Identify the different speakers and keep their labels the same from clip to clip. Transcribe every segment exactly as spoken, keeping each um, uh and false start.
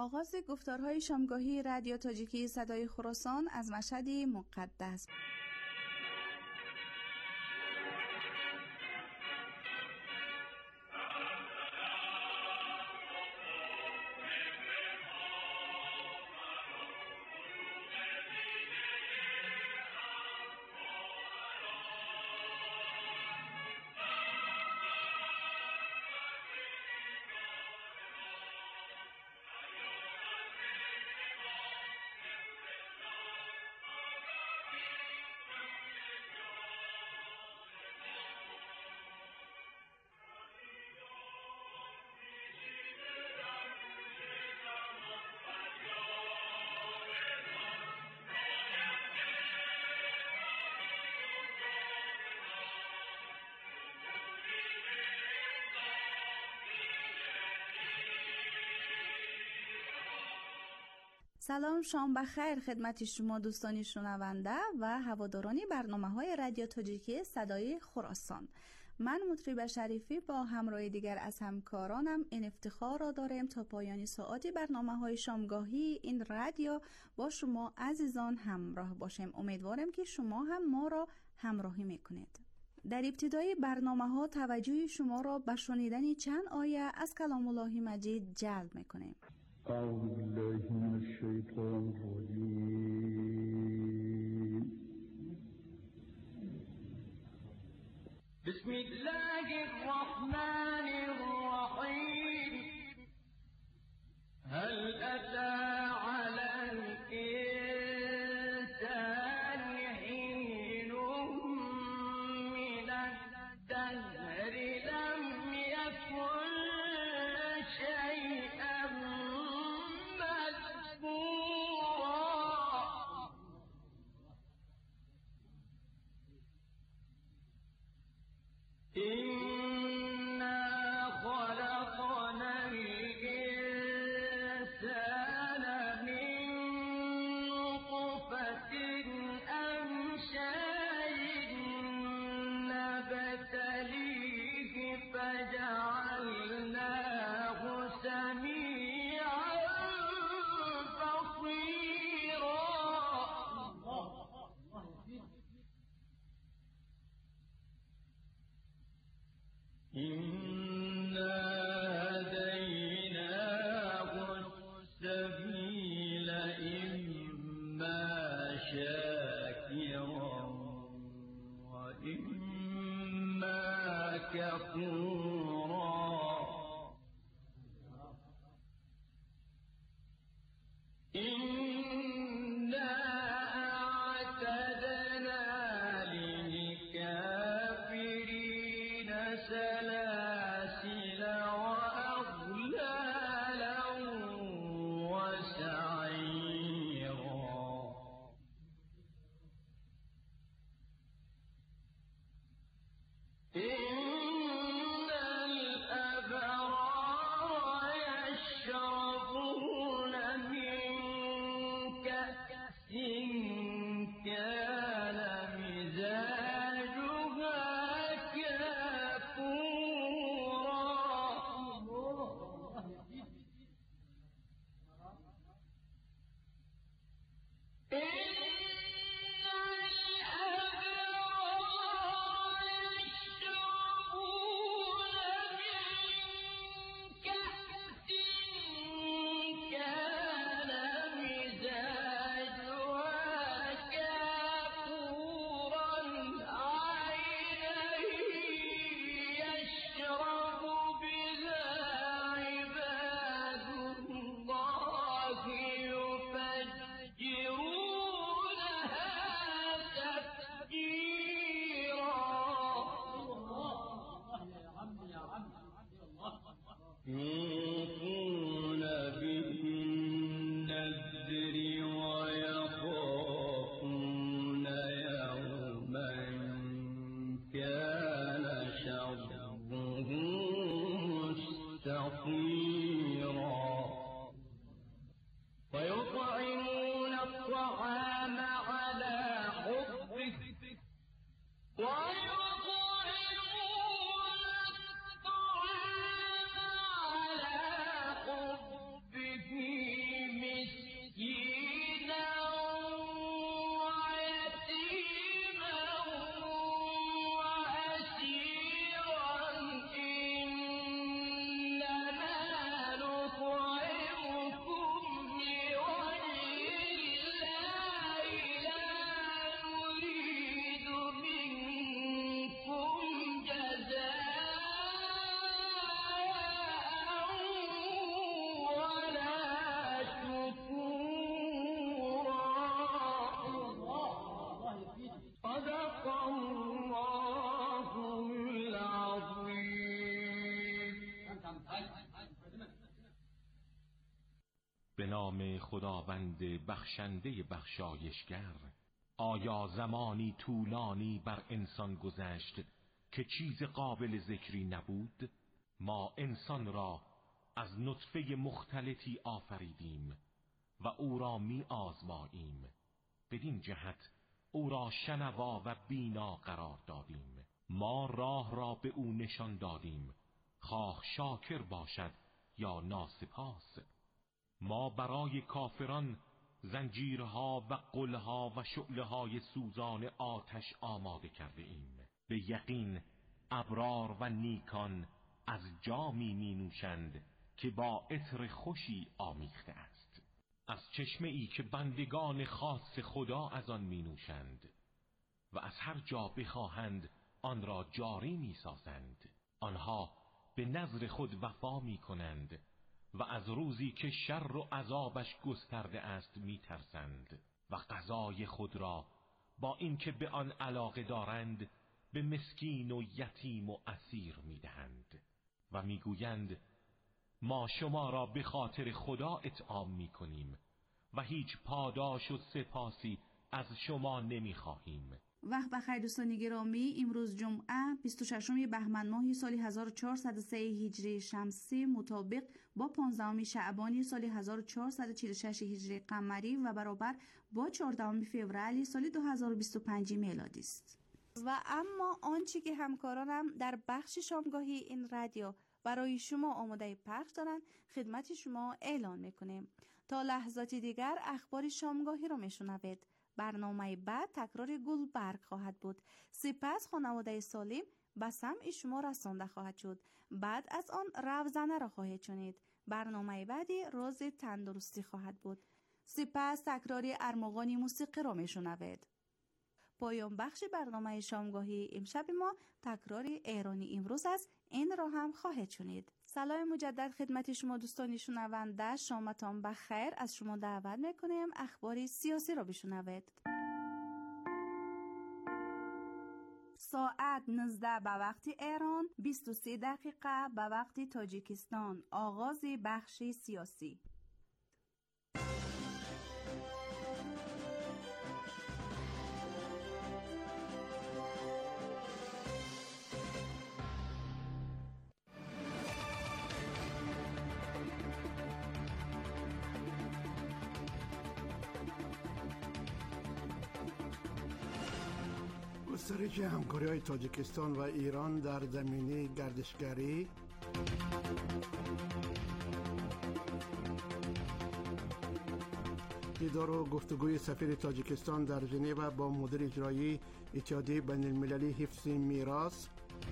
Speaker 1: آغاز گفتارهای شامگاهی رادیو تاجیکی صدای خراسان از مشهد مقدس. سلام، شام بخیر خدمت شما دوستان شنونده و هواداران برنامه‌های رادیو تاجیکی صدای خراسان. من مطرب شریفی با همراه دیگر از همکارانم این افتخار را داریم تا پایان ساعت برنامه‌های شامگاهی این رادیو با شما عزیزان همراه باشیم. امیدوارم که شما هم ما را همراهی میکنید. در ابتدای برنامه‌ها توجه شما را به شنیدن چند آیه از کلام الله مجید جلب میکنیم.
Speaker 2: أعوذ بالله من الشيطان الرجيم.
Speaker 3: بسم الله الرحمن الرحيم. هل أتى على الإنسان حين من الدهر لم يكن شيئا إنا خلقنا الإنسان من نطفة أمشاج نبتليه فجعلناه سميعا بصيرا. إنا هديناه السبيل إما شاكرا وإما كفورا. إنا أعتدنا للكافرين سلاسل وأغلالا وسعيرا. إن
Speaker 4: به نام خداوند بخشنده بخشایشگر. آیا زمانی طولانی بر انسان گذشت که چیز قابل ذکری نبود؟ ما انسان را از نطفه مختلطی آفریدیم و او را می آزماییم. بدین جهت او را شنوا و بینا قرار دادیم. ما راه را به او نشان دادیم، خواه شاکر باشد یا ناسپاس. ما برای کافران زنجیرها و قلها و شعله‌های سوزان آتش آماده کرده ایم. به یقین ابرار و نیکان از جامی می نوشند که با عطر خوشی آمیخته است، از چشمه ای که بندگان خاص خدا از آن می نوشند و از هر جا بخواهند آن را جاری می سازند. آنها به نذر خود وفا می کنند و از روزی که شر و عذابش گسترده است می ترسند و غذای خود را با اینکه به آن علاقه دارند به مسکین و یتیم و اسیر می دهند و می گویند ما شما را به خاطر خدا اطعام می کنیم و هیچ پاداش و سپاسی از شما نمی خواهیم.
Speaker 1: وقت بخیر دوستان گرامی، امروز جمعه بیست و ششم بهمن ماه سال هزار و چهارصد و سه هجری شمسی مطابق با پانزدهم شعبان سال هزار و چهارصد و چهل و شش هجری قمری و برابر با چهاردهم فوریه سال دو هزار و بیست و پنج میلادی است. و اما آنچه که همکارانم در بخش شامگاهی این رادیو برای شما آماده پخش دارند خدمت شما اعلان میکنیم. تا لحظات دیگر اخبار شامگاهی را میشنوید. برنامه بعد تکرار گلبرگ خواهد بود. سپس خانواده سالم به سمع شما رسانده خواهد شد. بعد از آن روزنه را خواهید شنید. برنامه بعدی راز تندرستی خواهد بود. سپس تکرار ارمغان موسیقی را میشنوید. پایان بخش برنامه شامگاهی امشب ما تکرار ایرانی امروز است. این را هم خواهید شنید. سلام مجدد خدمت شما دوستان شنونده، شامتان بخیر. از شما دعوت میکنیم اخبار سیاسی را بشنوید. ساعت نوزده به وقت ایران، بیست و سه دقیقه به وقت تاجیکستان. آغاز بخش سیاسی.
Speaker 5: گسترش همکاری‌های تاجیکستان و ایران در زمینه گردشگری، دیدار و گفتگوی سفیر تاجیکستان در ژنو با مدیر اجرایی اتحادیه بین المللی حفظ میراث،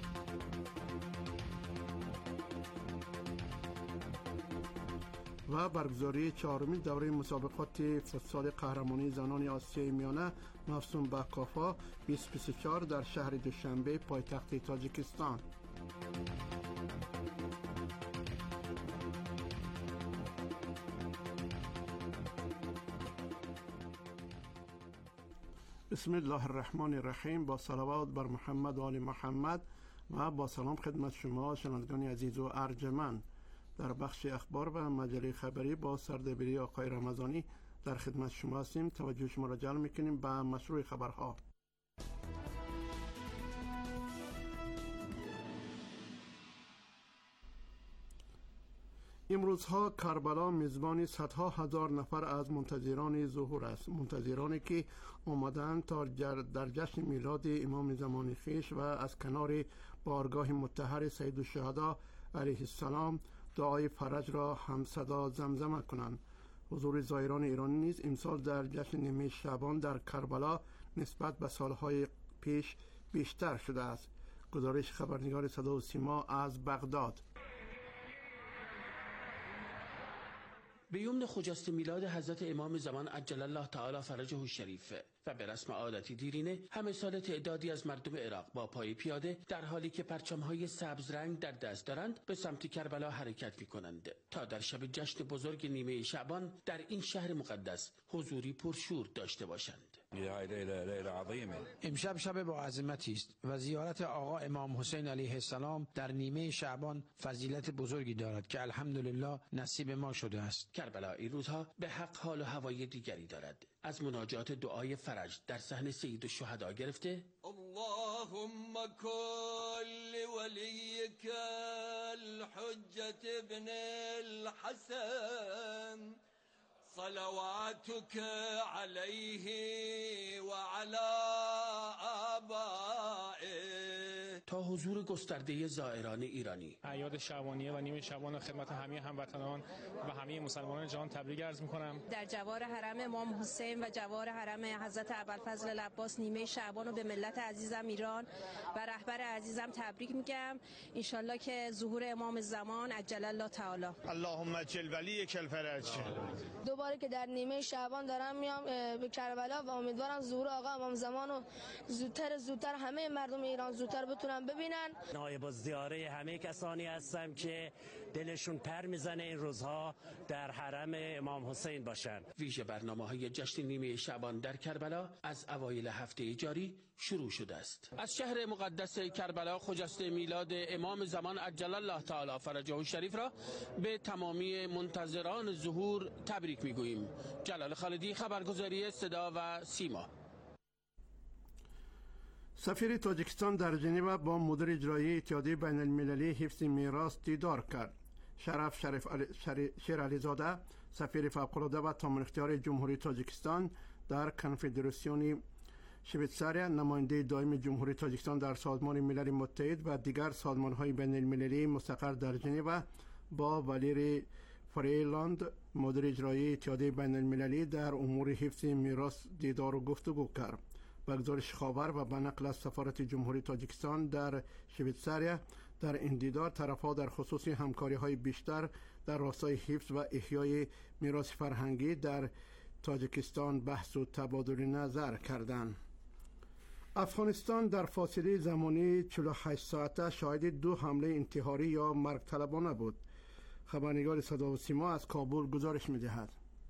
Speaker 5: و برگزاری چهارمین دوره مسابقات فوتسال قهرمانی زنان آسیای میانه موسوم به کافا بیست و بیست و چهار در شهر دوشنبه پایتخت تاجیکستان. بسم الله الرحمن الرحیم. با صلوات بر محمد و آل محمد و با سلام خدمت شما شنوندگان عزیز و ارجمند. در بخش اخبار و مجله خبری با سردبیری آقای رمضانی در خدمت شما هستیم. توجه شما را جلب میکنیم به مشروع خبرها. امروزها کربلا میزبان صدها هزار نفر از منتظران ظهور است. منتظرانی که آمدند تا در جشن میلاد امام زمان خویش و از کنار بارگاه مطهر سید الشهدا علیه السلام دعای فرج را هم صدا زمزمه کنند. حضور زائران ایرانی نیز امسال در جشن نیمه شعبان در کربلا نسبت به سالهای پیش بیشتر شده است. گزارش خبرنگار صدا و سیما از بغداد.
Speaker 6: به یمن خجست میلاد حضرت امام زمان عجل الله تعالی فرجه الشریف و به رسم عادتی دیرینه همه سال تعدادی از مردم عراق با پای پیاده در حالی که پرچم‌های سبز رنگ در دست دارند به سمت کربلا حرکت می‌کنند تا در شب جشن بزرگ نیمه شعبان در این شهر مقدس حضوری پرشور داشته باشند. امشب شب با عظمتی است و زیارت آقا امام حسین علیه السلام در نیمه شعبان فضیلت بزرگی دارد که الحمدلله نصیب ما شده است. کربلا این روزها به حق حال و هوای دیگری دارد. از مناجات دعای فرج در صحن سید الشهدا گرفته
Speaker 7: اللهم کل ولیک الحجة ابن الحسن صلواتك عليه وعلى آبائه.
Speaker 6: تا حضور گسترده زائران ایرانی.
Speaker 8: اعیاد شعبانیه و نیمه شعبان خدمت همه هموطنان و همه مسلمانان جهان تبریک عرض می‌کنم.
Speaker 9: در جوار حرم امام حسین و جوار حرم حضرت ابوالفضل العباس نیمه شعبان رو به ملت عزیزم ایران و رهبر عزیزم تبریک میگم. انشالله که ظهور امام زمان عجل الله تعالی.
Speaker 10: اللهم اجل ولیک الفرج.
Speaker 11: دوباره که در نیمه شعبان دارم میام به کربلا و امیدوارم ظهور آقا امام زمان رو زودتر زودتر همه مردم ایران زودتر بتونن ببینن.
Speaker 12: نایب الزیاره همه کسانی هستم که دلشون پر میزنه این روزها در حرم امام حسین باشن.
Speaker 6: ویژه برنامه‌های جشن نیمه شعبان در کربلا از اوایل هفته جاری شروع شده است. از شهر مقدس کربلا خجسته میلاد امام زمان عجل الله تعالی فرجه الشریف را به تمامی منتظران ظهور تبریک میگوییم. جلال خالدی، خبرگزاری صدا و سیما.
Speaker 5: سفیر تاجیکستان در ژنو با مدیر اجرایی اتحادیه بین المللی حفظ میراث دیدار کرد. شرف شریف شیرعلی زاده، سفیر فوق‌العاده و تمام اختیار جمهوری تاجیکستان در کنفدراسیون شویتزاریا، نماینده دائم جمهوری تاجیکستان در سازمان ملل متحد و دیگر سازمان‌های بین المللی مستقر در ژنو با والیری فریلاند، مدیر اجرایی اتحادیه بین المللی در امور حفظ میراث دیدار و گفتگو کرد. به گزارش خاور و به نقل از سفارت جمهوری تاجیکستان در شویتزاریا، در این دیدار طرف‌ها در خصوص همکاری‌های بیشتر در راستای حفظ و احیای میراث فرهنگی در تاجیکستان بحث و تبادل نظر کردند. افغانستان در فاصله زمانی چهل و هشت ساعته شاهد دو حمله انتحاری یا مرگ طلبانه بود. خبرنگار صدا و سیما از کابل گزارش می‌دهد.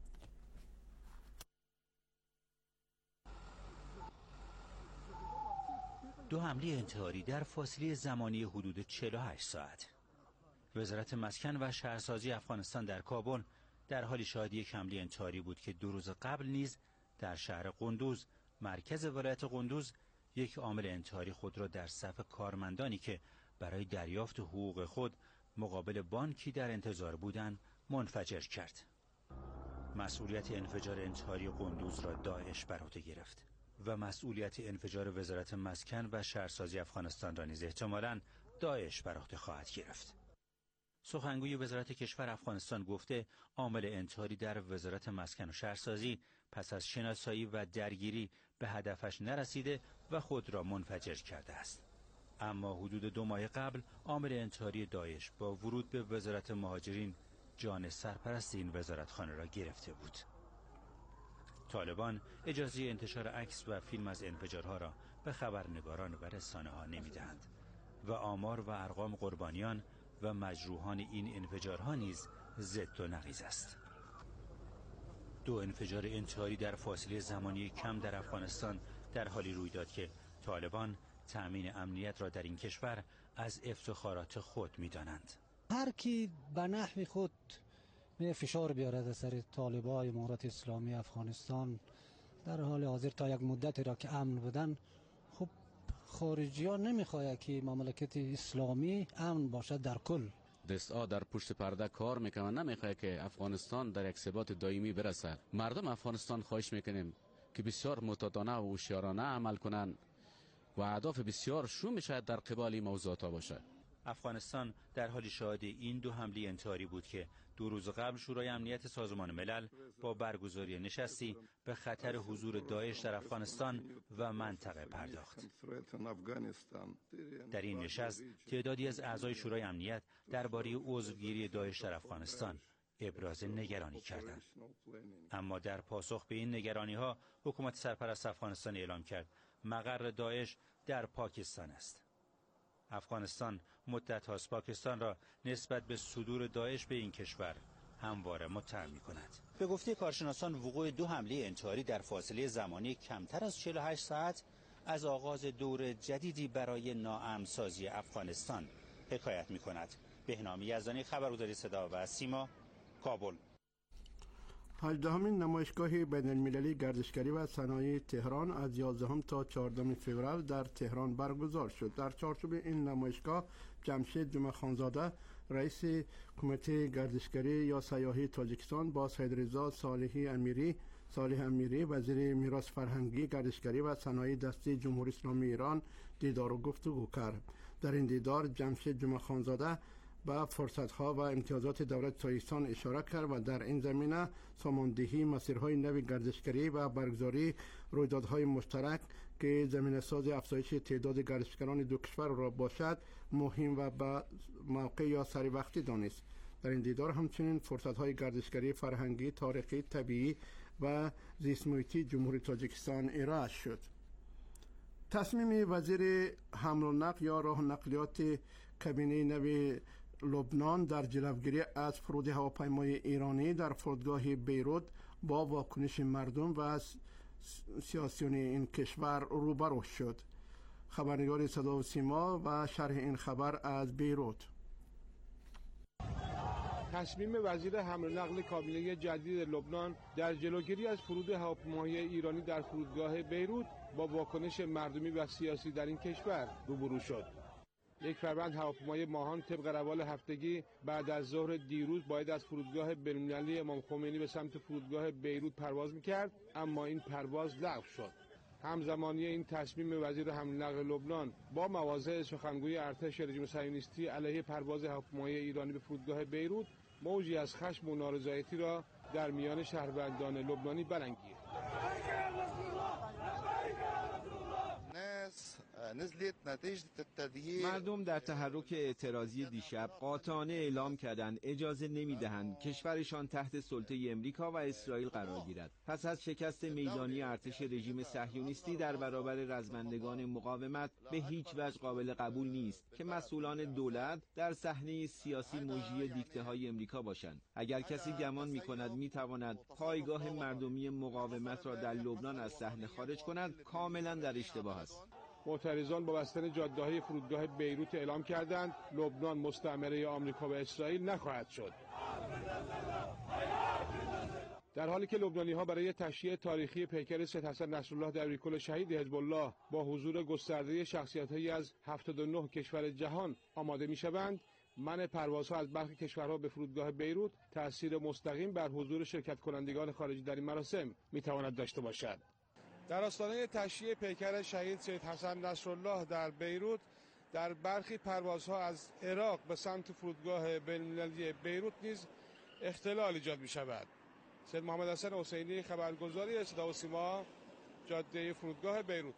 Speaker 13: دو حمله انتحاری در فاصله زمانی حدود چهل و هشت ساعت. وزارت مسکن و شهرسازی افغانستان در کابل در حال شاهد یک حمله انتحاری بود که دو روز قبل نیز در شهر قندوز، مرکز ولایت قندوز، یک عامل انتحاری خود را در صف کارمندانی که برای دریافت حقوق خود مقابل بانکی در انتظار بودند منفجر کرد. مسئولیت انفجار انتحاری قندوز را داعش بر عهده گرفت و مسئولیت انفجار وزارت مسکن و شهرسازی افغانستان را نیز احتمالاً داعش بر عهده خواهد گرفت. سخنگوی وزارت کشور افغانستان گفته عامل انتحاری در وزارت مسکن و شهرسازی پس از شناسایی و درگیری به هدفش نرسیده و خود را منفجر کرده است. اما حدود دو ماه قبل عامل انتحاری داعش با ورود به وزارت مهاجرین جان سرپرست این وزارتخانه را گرفته بود. طالبان اجازه انتشار عکس و فیلم از انفجارها را به خبرنگاران و رسانه‌ها نمی‌دهند و آمار و ارقام قربانیان و مجروحان این انفجارها نیز ضد و نقیض است. دو انفجار انتحاری در فاصله زمانی کم در افغانستان در حالی روی داد که طالبان تأمین امنیت را در این کشور از افتخارات خود می‌دانند.
Speaker 14: هر کی به نحو خود می فشار بیارد از سر طالبان امارت اسلامی افغانستان در حال حاضر تا یک مدتی را که امن بودن، خب خارجی ها نمیخواه که مملکت اسلامی امن باشد در کل.
Speaker 15: دستا در پشت پرده کار میکنن، نمیخواه که افغانستان در یک ثبات دائمی برسد. مردم افغانستان خواهش میکنیم که بسیار متعادلانه و هوشیارانه عمل کنند و اهداف بسیار شومی شاید در قبال این موضوعات باشد.
Speaker 13: افغانستان در حال شاهد این دو حمله انتحاری بود که دو روز قبل شورای امنیت سازمان ملل با برگزاری نشستی به خطر حضور داعش در افغانستان و منطقه پرداخت. در این نشست تعدادی از اعضای شورای امنیت درباره عضوگیری داعش در افغانستان ابراز نگرانی کردند. اما در پاسخ به این نگرانی‌ها حکومت سرپرست افغانستان اعلام کرد مقر داعش در پاکستان است. افغانستان مدت هاست پاکستان را نسبت به صدور داعش به این کشور همواره متهم می‌کند. به گفته کارشناسان وقوع دو حمله انتحاری در فاصله زمانی کمتر از چهل و هشت ساعت از آغاز دور جدیدی برای ناامن‌سازی افغانستان حکایت می‌کند. بهنام یزدانی، خبرگزاری صدا و سیما، کابل.
Speaker 5: هجدهمین نمایشگاه بین‌المللی گردشگری و صنایع تهران از یازدهم تا چهاردهم فوریه در تهران برگزار شد. در چارچوب این نمایشگاه جمشید جمعه خانزاده رئیس کمیته گردشگری یا سیاحی تاجیکستان با سیدرضا صالحی امیری صالح امیری وزیر میراث فرهنگی، گردشگری و صنایع دستی جمهوری اسلامی ایران دیدار و گفتگو کرد. در این دیدار جمشید جمعه خانزاده به فرصت‌ها و امتیازات دولت تاجیکستان اشاره کرد و در این زمینه ساماندهی مسیرهای نوی گردشگری و برگزاری رویدادهای مشترک که زمینه‌ساز افزایش تعداد گردشگران دو کشور را باشد مهم و به موقع یا سری وقتی دانست. در این دیدار همچنین فرصت‌های گردشگری فرهنگی، تاریخی، طبیعی و زیست محیطی جمهوری تاجیکستان ارائه شد. تصمیم وزیر حمل و نقل یا راه نقلیات کابینه نوی لبنان در جلوگیری از فرود هواپیمای ایرانی در فرودگاه بیروت با واکنش مردم و سیاسیون این کشور روبرو شد. خبرنگار صدا و سیما و شرح این خبر از بیروت.
Speaker 16: تصمیم وزیر حمل و نقل کابینه جدید لبنان در جلوگیری از فرود هواپیمای ایرانی در فرودگاه بیروت با واکنش مردمی و سیاسی در این کشور روبرو شد. یک فروند هواپیمای ماهان طبق روال هفتگی بعد از ظهر دیروز باید از فرودگاه بین‌المللی امام خمینی به سمت فرودگاه بیروت پرواز می‌کرد، اما این پرواز لغو شد. همزمانی این تصمیم وزیر حمل و نقل لبنان با مواضع سخنگوی ارتش رژیم صهیونیستی علیه پرواز هواپیمای ایرانی به فرودگاه بیروت موجی از خشم و نارضایتی را در میان شهروندان لبنانی برانگیخت.
Speaker 17: مردم در تحرک اعتراضی دیشب قاطعانه اعلام کردند اجازه نمیدهند کشورشان تحت سلطه امریکا و اسرائیل قرار گیرد. پس از شکست میدانی ارتش رژیم صهیونیستی در برابر رزمندگان مقاومت به هیچ وجه قابل قبول نیست که مسئولان دولت در صحنه سیاسی مجری دیکته های امریکا باشند. اگر کسی گمان می‌کند می‌تواند پایگاه مردمی مقاومت را در لبنان از صحنه خارج کند، کاملا در اشتباه است.
Speaker 16: معترضان با بستن جاده‌های فرودگاه بیروت اعلام کردند لبنان مستعمره آمریکا و اسرائیل نخواهد شد. در حالی که لبنانی‌ها برای تشییع تاریخی پیکر سید حسن نصرالله دبیرکل شهید حزب الله با حضور گسترده شخصیت‌هایی از هفتاد و نه کشور جهان آماده می‌شوند، منع پروازها از برخی کشورها به فرودگاه بیروت تأثیر مستقیم بر حضور شرکت کنندگان خارجی در این مراسم می‌تواند داشته باشد. در آستانه تشییع پیکر شهید سید حسن نصرالله در بیروت در برخی پروازها از عراق به سمت فرودگاه بین‌المللی بیروت نیز اختلال ایجاد می شود. سید محمد حسن حسینی، خبرگزاری صدا و سیما، جاده فرودگاه بیروت.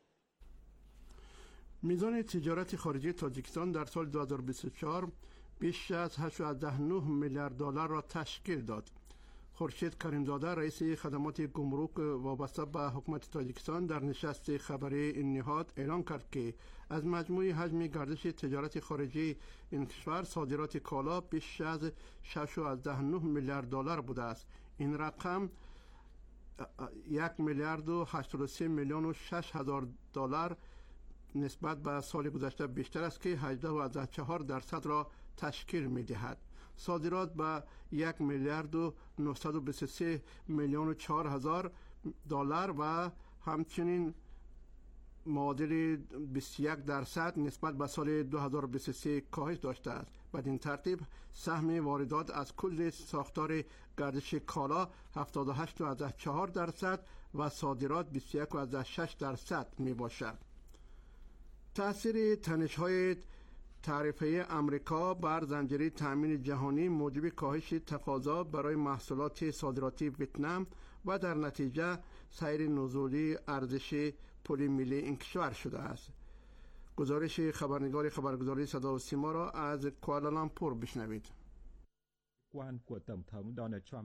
Speaker 5: میزان تجارت خارجی تاجیکستان در سال دو هزار و بیست و چهار بیش از هشت و نه میلیارد دلار را تشکیل داد. خورشید کریمزاده رئیس خدمات گمرک وابسته به حکومت تاجیکستان در نشست خبری این نهاد اعلام کرد که از مجموع حجم گردش تجارت خارجی این کشور صادرات کالا بیش از شش و نه میلیارد دلار بوده است. این رقم یک میلیارد و هشتاد و سه میلیون و شش هزار دلار نسبت به سال گذشته بیشتر است که هجده و چهار درصد را تشکیل می دهد. صادرات به یک میلیارد و نهصد و بیست و سه میلیون و چهار هزار دلار و همچنین معادل بیست و یک درصد نسبت به سال دو هزار و بیست و سه کاهش داشته است. بدین ترتیب سهم واردات از کل ساختار گردش کالا هفتاد و هشت و چهار درصد و صادرات بیست و یک و شش درصد می باشد. تأثیر تنش‌های تعرفه امریکا بر زنجیره تأمین جهانی موجب کاهش تقاضا برای محصولات صادراتی ویتنام و در نتیجه سیر نزولی ارزش پولی ملی این کشور شده است. گزارش خبرنگار خبرگزاری صدا و سیما را از کوالالامپور بشنوید.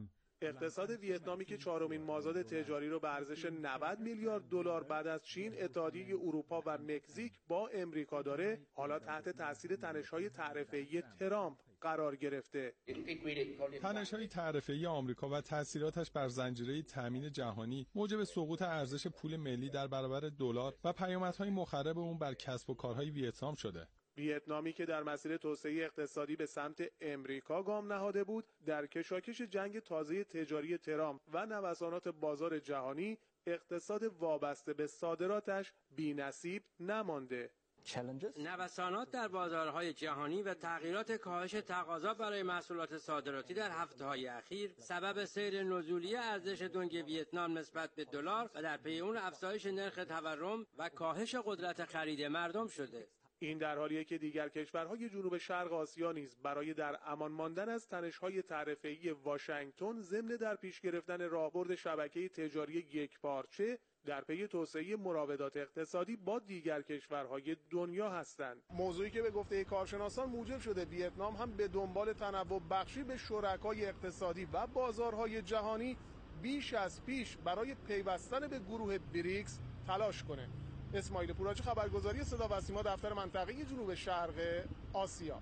Speaker 16: اقتصاد ویتنامی که چهارمین مازاد تجاری رو به ارزش نود میلیارد دلار بعد از چین، اتحادیه اروپا و مکزیک با امریکا داره، حالا تحت تاثیر تنش‌های تعرفه‌ای ترامپ قرار گرفته.
Speaker 18: تنش‌های تعرفه‌ای آمریکا و تأثیراتش بر زنجیره تأمین جهانی موجب سقوط ارزش پول ملی در برابر دلار و پیامدهای مخرب اون بر کسب و کارهای ویتنام شده.
Speaker 16: ویتنامی که در مسیر توسعه اقتصادی به سمت امریکا گام نهاده بود، در کشاکش جنگ تازه تجاری ترامپ و نوسانات بازار جهانی، اقتصاد وابسته به صادراتش بی‌نصیب نمانده.
Speaker 19: نوسانات در بازارهای جهانی و تغییرات کاهش تقاضا برای محصولات صادراتی در هفته‌های اخیر سبب سیر نزولی ارزش دونگ ویتنام نسبت به دلار و در پی اون افزایش نرخ تورم و کاهش قدرت خرید مردم شده.
Speaker 16: این در حالیه که دیگر کشورهای جنوب شرق آسیا نیز برای در امان ماندن از تنش‌های تعرفه‌ای واشنگتن ضمن در پیش گرفتن راهبرد شبکه تجاری یکپارچه در پی توسعه مراودات اقتصادی با دیگر کشورهای دنیا هستند. موضوعی که به گفته کارشناسان موجب شده ویتنام هم به دنبال تنوع بخشی به شرکای اقتصادی و بازارهای جهانی بیش از پیش برای پیوستن به گروه بریکس تلاش کنه. اسماعیل پوراچی، خبرگزاری صدا و سیما، دفتر منطقه جنوب شرق آسیا.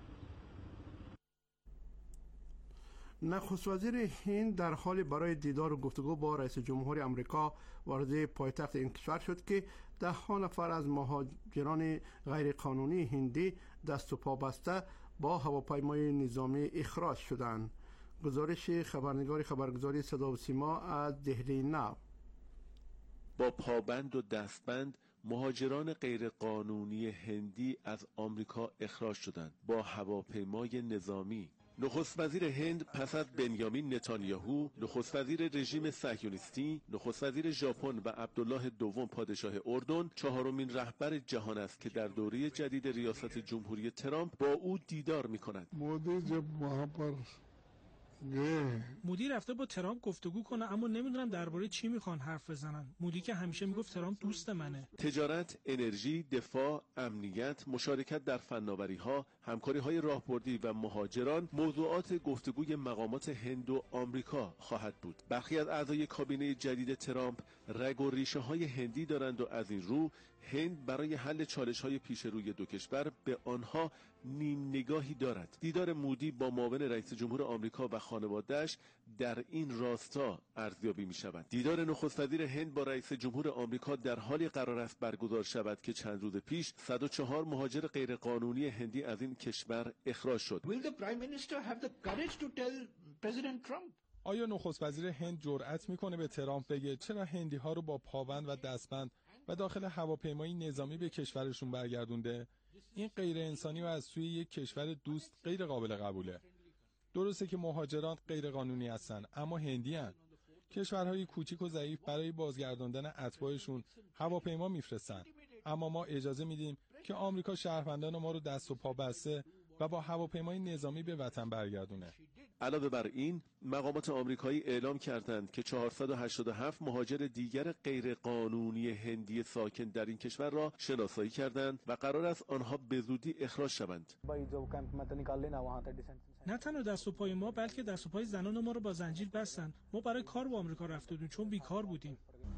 Speaker 5: نخست وزیر هند در حال برای دیدار و گفتگو با رئیس جمهور آمریکا وارد پایتخت این کشور شد که ده ها نفر از مهاجران غیرقانونی هندی دست و پا بسته با هواپیمای نظامی اخراج شدند. گزارش خبرنگار خبرگزاری صدا و سیما از دهلی نو.
Speaker 20: با پابند و دستبند مهاجران غیرقانونی هندی از آمریکا اخراج شدند با هواپیمای نظامی. نخست وزیر هند پس از بنیامین نتانیاهو، نخست وزیر رژیم صهیونیستی، نخست وزیر ژاپن و عبدالله دوم پادشاه اردن، چهارمین رهبر جهان است که در دوره جدید ریاست جمهوری ترامپ با او دیدار می‌کند.
Speaker 21: مودی جب وہاں پر
Speaker 22: مودی رفته با ترامپ گفتگو کنه، اما نمیدونم درباره چی میخوان حرف بزنن. مودی که همیشه میگفت ترامپ دوست منه.
Speaker 20: تجارت، انرژی، دفاع، امنیت، مشارکت در فناوری‌ها، همکاری‌های راهبردی و مهاجران موضوعات گفتگوی مقامات هند و آمریکا خواهد بود. برخی از اعضای کابینه جدید ترامپ رگ و ریشه‌های هندی دارند و از این رو هند برای حل چالش‌های پیش روی دو کشور به آنها نیم نگاهی دارد. دیدار مودی با معاون رئیس جمهور آمریکا و خانواده‌اش در این راستا ارزیابی می‌شود. دیدار نخست وزیر هند با رئیس جمهور آمریکا در حالی قرار است برگزار شود که چند روز پیش صد و چهار مهاجر غیرقانونی هندی از این کشور اخراج شد.
Speaker 23: Will the Prime Minister have the courage to tell President Trump?
Speaker 18: آیا نخست وزیر هند جرأت میکنه به ترامپ بگه چرا هندی ها رو با پابند و دستبند و داخل هواپیمای نظامی به کشورشون برگردونده؟ این غیر انسانی و از سوی یک کشور دوست غیر قابل قبوله. درسته که مهاجران غیر قانونی هستن، اما هندی هن. کشورهای کوچیک و ضعیف برای بازگرداندن اتباعشون هواپیما میفرستن، اما ما اجازه میدیم که آمریکا شهروندان ما رو دست و پا بسته و با هواپیمای نظامی به وطن برگردونه.
Speaker 20: علاوه بر این، مقامات آمریکایی اعلام کردند که چهارصد و هشتاد و هفت مهاجر دیگر غیرقانونی هندی ساکن در این کشور را شناسایی کردند و قرار است آنها به زودی اخراج شوند.
Speaker 22: نه تنها دست و پای ما بلکه دست و پای زنان ما رو با زنجیر بستن. ما برای کار با آمریکا رفته بودیم چون بیکار بودیم.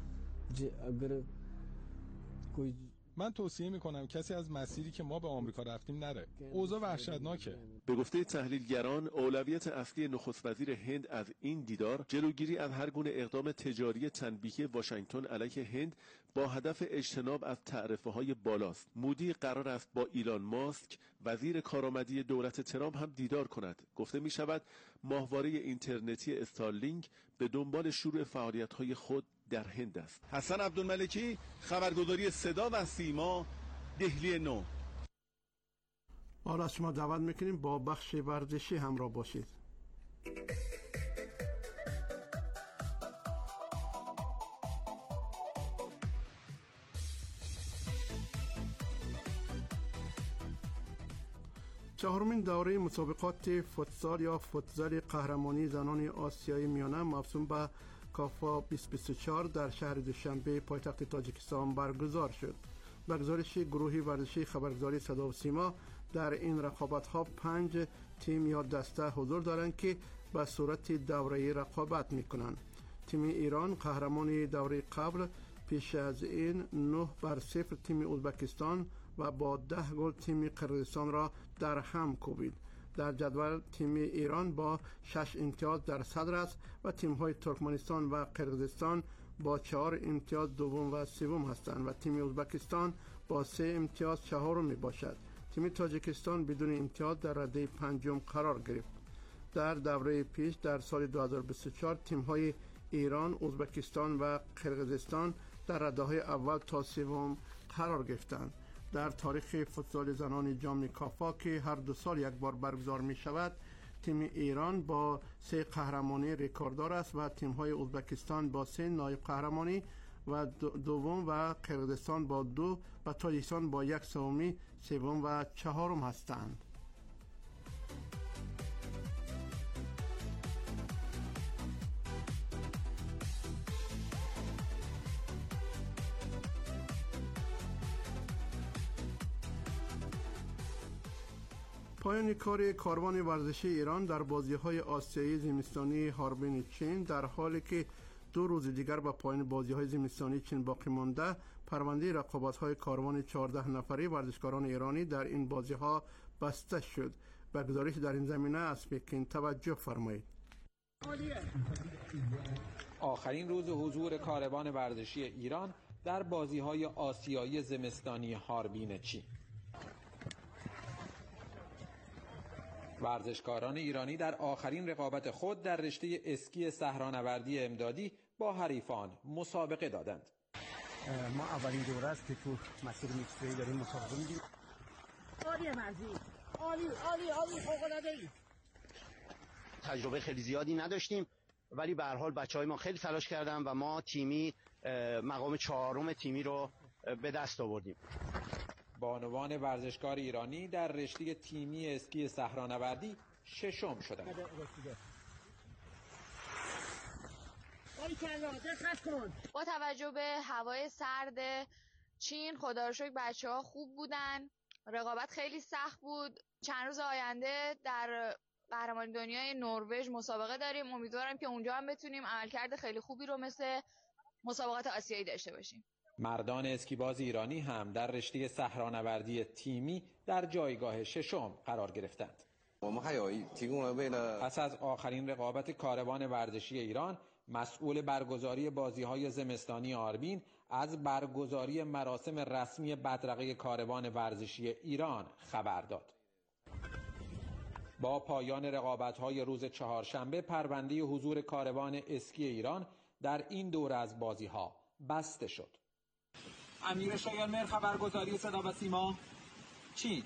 Speaker 18: من توصیه میکنم کسی از مسیری که ما به آمریکا رفتیم نره. اوضاع وحشتناکه.
Speaker 20: به گفته تحلیلگران، اولویت اصلی نخست وزیر هند از این دیدار جلوگیری از هر گونه اقدام تجاری تنبیهی واشنگتن علیه هند با هدف اجتناب از تعرفه‌های بالاست. مودی قرار است با ایلان ماسک، وزیر کارآمدی دولت ترامپ هم دیدار کند. گفته می شود ماهواره اینترنتی استارلینک به دنبال شروع فعالیت‌های خود در هند است. حسن عبدالملکی، خبرگزاری صدا و سیما، دهلی نو.
Speaker 5: حالا شما دعوت میکنیم با بخش ورزشی همراه باشید. چهارمین دوره مسابقات فوتسال یا فوتزال قهرمانی زنان آسیای میانه موسوم به کافا بیست و بیست و چهار در شهر دوشنبه پایتخت تاجیکستان برگزار شد. برگزارش گروهی ورزشی خبرگزاری صدا و سیما در این رقابت ها پنج تیم یا دسته حضور دارند که به صورت دوره‌ای رقابت می‌کنند. تیم ایران قهرمان دوره قبل پیش از این نه بر صفر تیم ازبکستان و با ده گل تیم قرقیزستان را در هم کوبید. در جدول تیم ایران با شش امتیاز در صدر است و تیم‌های ترکمنستان و قرقیزستان با چهار امتیاز دوم و سوم هستند و تیم ازبکستان با سه امتیاز چهارم می باشد. تیم تاجیکستان بدون امتیاز در رده پنجم قرار گرفت. در دوره پیش در سال دو هزار و بیست و چهار تیم‌های ایران، ازبکستان و قرقیزستان در رده‌های اول تا سوم قرار گرفتند. در تاریخ فوتبال زنان جام کافا که هر دو سال یک بار برگزار می شود، تیم ایران با سه قهرمانی رکورددار است و تیم‌های ازبکستان با سه نایب قهرمانی و دوم و قرقیزستان با دو و تاجیکستان با یک سومی، سوم و چهارم هستند. پایان کار کاروان ورزشی ایران در بازی‌های آسیایی زمستانی هاربین چین در حالی که دو روز دیگر به پایان بازی‌های زمستانی چین باقی مانده، پرونده رقابت‌های کاروان چهارده نفری ورزشکاران ایرانی در این بازی‌ها بسته شد. به گزارش در این زمینه از پکین توجه فرمایید.
Speaker 2: آخرین روز حضور کاروان ورزشی ایران در بازی‌های آسیایی زمستانی هاربین چین. ورزشکاران ایرانی در آخرین رقابت خود در رشته اسکی صحرانوردی امدادی با حریفان مسابقه دادند.
Speaker 3: ما اولین دوره است که تو مسیر میکسری داریم مسابقه میدیم. عالی مرزی، عالی عالی عالی فوق‌العاده‌ای.
Speaker 4: تجربه خیلی زیادی نداشتیم ولی به هر حال بچه‌های ما خیلی تلاش کردن و ما تیمی مقام چهارم تیمی رو به دست آوردیم.
Speaker 2: بانوان ورزشکار ایرانی در رشته تیمی اسکی صحرانوردی ششم شدند.
Speaker 24: با توجه به هوای سرد چین خدا رو شکر بچه‌ها خوب بودن. رقابت خیلی سخت بود. چند روز آینده در قهرمانی دنیای نروژ مسابقه داریم. امیدوارم که اونجا هم بتونیم عملکرد خیلی خوبی رو مثل مسابقات آسیایی داشته باشیم.
Speaker 2: مردان اسکیباز ایرانی هم در رشته صحرانوردی تیمی در جایگاه ششم قرار گرفتند. پس از آخرین رقابت کاروان ورزشی ایران، مسئول برگزاری بازی‌های زمستانی آربین از برگزاری مراسم رسمی بدرقه کاروان ورزشی ایران خبر داد. با پایان رقابت‌های روز چهارشنبه، پرونده حضور کاروان اسکی ایران در این دوره از بازی‌ها بسته شد. امیر شایانمهر، خبرگزاری صدا و سیما، چین.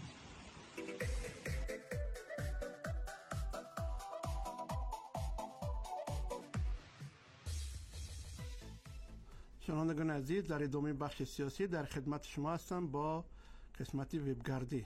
Speaker 5: شنوندگان عزیز، در ادامه بخش سیاسی در خدمت شما هستم با قسمت وبگردی.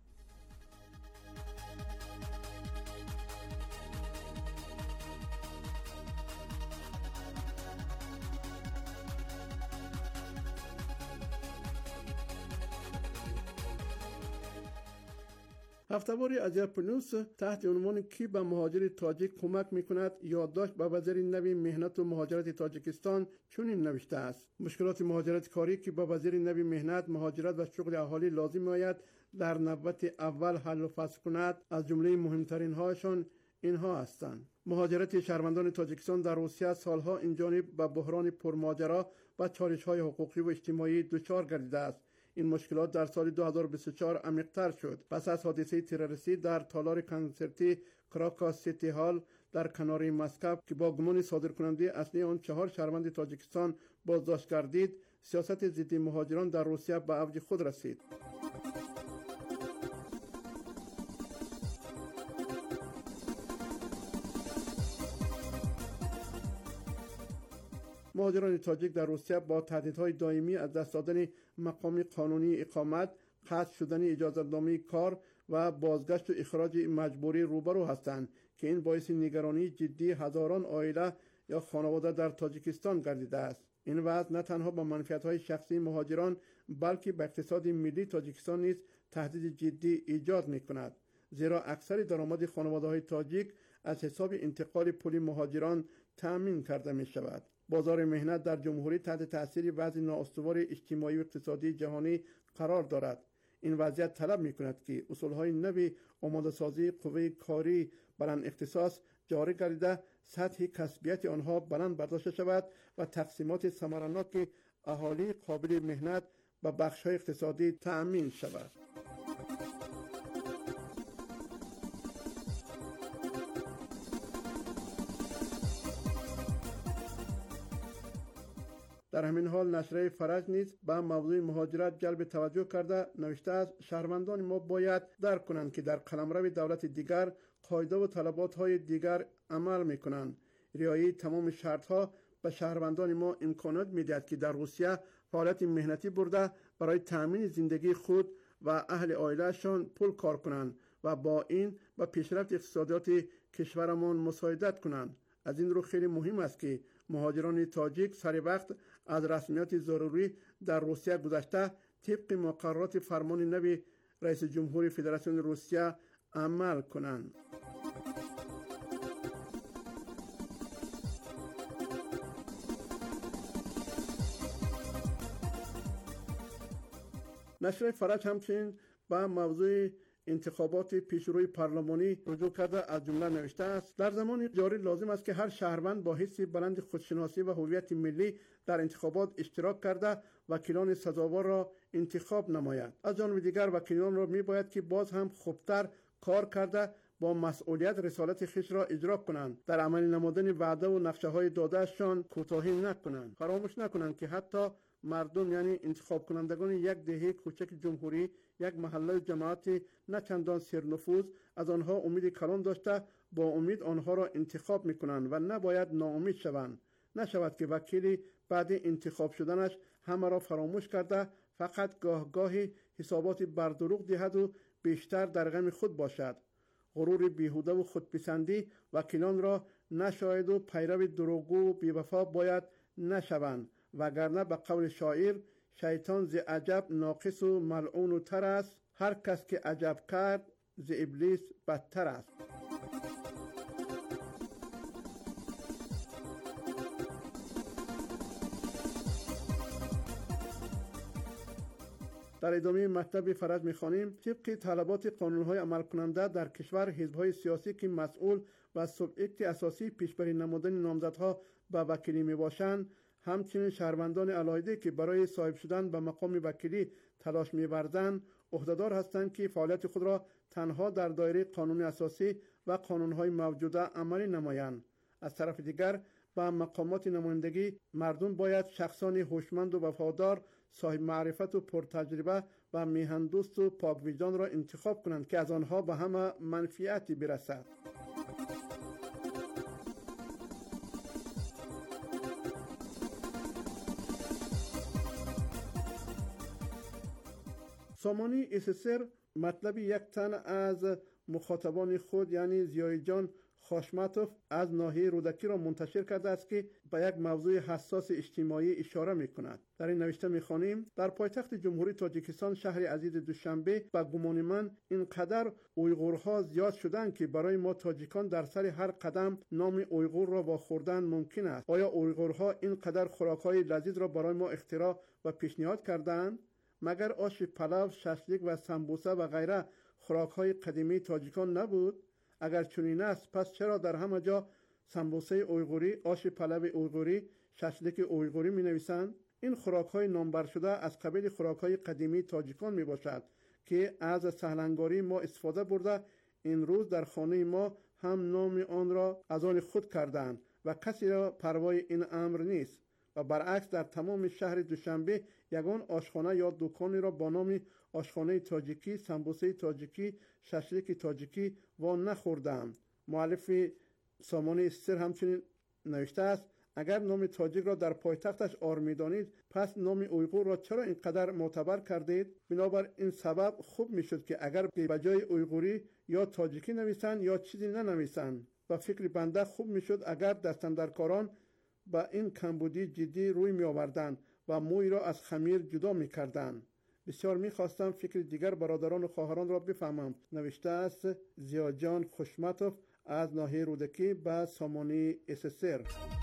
Speaker 5: هفته‌واری ازیا پلوس تحت عنوان کی به مهاجر تاجیک کمک میکند یادداشت به وزیر نوی مهنت و مهاجرت تاجیکستان چنین نوشته است: مشکلات مهاجرت کاری که به وزیر نوی مهنت، مهاجرت و شغل اهالی لازم آید در نوبت اول حل و فصل کند، از جمله مهمترین هاشان اینها هستند: مهاجرت شهروندان تاجیکستان در روسیه سالها این جانب به بحران پرماجرا و چالش‌های حقوقی و اجتماعی دچار گردیده است. این مشکلات در سال دو هزار و بیست و چهار عمیق‌تر شد پس از حادثه تروریستی در تالار کنسرتی کراکا سیتی هال در کنار مسکو که با گمان صادرکننده اصلی آن چهار شهروند تاجیکستان بازداشت گردید. سیاست ضد مهاجران در روسیه به اوج خود رسید. مهاجران تاجیک در روسیه با تهدیدهای دائمی از دست دادن مقام قانونی اقامت، قطع شدن اجازه‌نامه کار و بازگشت و اخراج مجبوری روبرو هستند که این باعث نگرانی جدی هزاران عائله یا خانواده در تاجیکستان گردیده است. این وضع نه تنها با منفعت‌های شخصی مهاجران بلکه به اقتصاد ملی تاجیکستان نیز تهدید جدی ایجاد می‌کند، زیرا اکثر درآمد خانواده‌های تاجیک از حساب انتقال پولی مهاجران تأمین کرده می شود. بازار مهنت در جمهوری تحت تأثیر وضع نااستوار اجتماعی و اقتصادی جهانی قرار دارد. این وضعیت طلب می کند که اصولهای نوی آماده سازی قوه کاری بلند اختصاص جاری گردیده سطح کسبیت آنها بلند برداشته شود و تقسیمات ثمرناک اهالی قابل مهنت و بخش‌های اقتصادی تأمین شود. در همین حال نشریه فرج نیز به موضوع مهاجرت جلب توجه کرده نوشته است شهروندان ما باید درک کنند که در قلمرو دولت دیگر قاعده و طلبات های دیگر عمل می کنند. رعایت تمام شرط ها به شهروندان ما امکانات می دهد که در روسیه فعالیت مهنتی برده برای تأمین زندگی خود و اهل عائلهشان پول کار کنند و با این به پیشرفت اقتصادیات کشورمان مساعدت کنند. از این رو خیلی مهم است که مهاجران تاجیک سر وقت از رسمیات ضروری در روسیه گذشته طبق مقررات فرمان نوی رئیس جمهور فدراسیون روسیه عمل کنند. نشریه فرج همچنین به موضوع انتخابات پیشروی پارلمانی رجوع کرده از جمله نوشته است در زمان جاری لازم است که هر شهروند با حس بلند خودشناسی و هویت ملی در انتخابات اشتراک کرده وکیلان سزاوار را انتخاب نماید. از جانب دیگر وکیلان را میباید که باز هم خوبتر کار کرده با مسئولیت رسالت خویش را اجرا کنند، در عمل نمودن وعده و نقشه های دادهشان کوتاهی نکنند. فراموش نکنند که حتی مردم یعنی انتخاب کنندگان یک دهه کوچک جمهوری یک محله جماعت نه چندان سرنفوذ از آنها امید کلان داشته با امید آنها را انتخاب میکنند و نباید ناامید شوند. نشود که وکیلی بعد انتخاب شدنش همه را فراموش کرده فقط گاه گاهی حسابات بر دروغ دهد و بیشتر در غم خود باشد. غرور بیهوده و خودپسندی وکیلان را نشاید و پیرو دروغگو و بی‌وفا باید نشوند، وگرنه به قول شاعر شیطان ز عجب ناقص و ملعون و تر است، هر کس که عجب کرد ز ابلیس بدتر است. در ادامه مطلب فرج می‌خوانیم طبق طلبات قانون‌های عمل کننده در کشور حزب‌های سیاسی که مسئول و سوبجکت اساسی پیشبری نمودن نامزدها به وکیلی میباشند، همچنین شهروندان علاهده که برای صاحب شدن به مقام وکیلی تلاش می‌ورزند عهدهدار هستند که فعالیت خود را تنها در دایره قانون اساسی و قانون‌های موجوده عملی نمایند. از طرف دیگر به مقامات نمایندگی مردم باید شخصان هوشمند و وفادار، صاحب معرفت و پرتجربه و میهندوست و پاک وجدان را انتخاب کنند که از آنها به همه منفعتی برسد. سامانی اسسر مطلب یک تن از مخاطبان خود یعنی زیای جان خاشمتوف از ناحیه رودکی را منتشر کرده است که به یک موضوع حساس اجتماعی اشاره می کند. در این نوشته می خوانیم در پایتخت جمهوری تاجیکستان شهر عزیز دوشنبه به گمان من اینقدر اویغورها زیاد شدند که برای ما تاجیکان در سر هر قدم نام اویغور را واخوردن ممکن است. آیا اویغورها اینقدر خوراک‌های لذیذ را برای ما اختراع و پیشنهاد کردند؟ مگر آش پلو، ششلیک و سمبوسه و غیره خوراک‌های قدیمی تاجیکان نبود؟ اگر چنین است پس چرا در همه جا سمبوسه اویغوری، آش پلو اویغوری، ششلیک اویغوری می نویسند؟ این خوراک‌های نامبر شده از قبیل خوراک‌های قدیمی تاجیکان می باشد که از سهلنگاری ما استفاده برده این روز در خانه ما هم نام آن را از آن خود کردند و کسی را پروای این امر نیست. و برعکس در تمام شهر دوشنبه یگان آشخانه یا دکانی را با نام آشخانه تاجیکی، سمبوسه تاجیکی، ششلیک تاجیکی وان نخوردم. مؤلف سامانی اسسر همچنین نوشته است اگر نام تاجیک را در پایتختش آر می‌دانید پس نام اویغور را چرا اینقدر معتبر کردید؟ بنابر این سبب خوب میشد که اگر به جای اویغوری یا تاجیکی نویسند یا چیزی ننویسند و فکر بنده خوب میشد اگر دستاندرکاران با این کمبودی جدی روی می آوردند و موی را از خمیر جدا می کردند. بسیار می خواستم فکر دیگر برادران و خواهران را بفهمم. نوشته است زیاجان خوشمتوف از ناحیه رودکی به سامانه اسسر.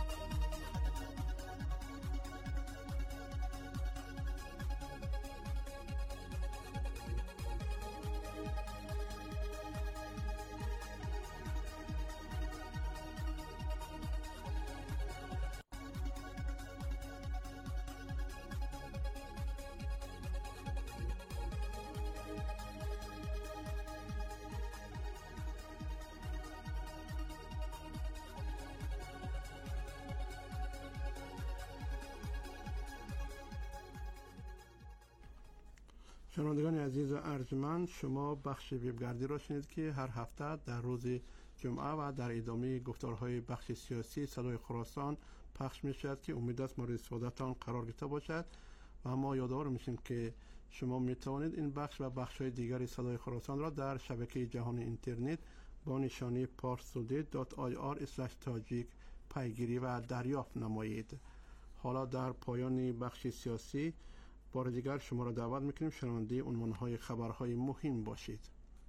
Speaker 5: شنوندگان عزیز و ارجمند، شما بخش وبگردی را شنید که هر هفته در روز جمعه و در ادامه گفتارهای بخش سیاسی صدای خراسان پخش می شود که امید است مورد استفادهتان قرار گرفته باشد و ما یادآور میشیم که شما می توانید این بخش و بخش های دیگری صدای خراسان را در شبکه جهانی اینترنت با نشانی پارسودی دات آی آر اسلش تاجیک پیگیری و دریافت نمایید. حالا در پایان بخش سیاسی بار دیگر شما را دعوت میکنیم شنونده عنوانهای خبرهای مهم باشید.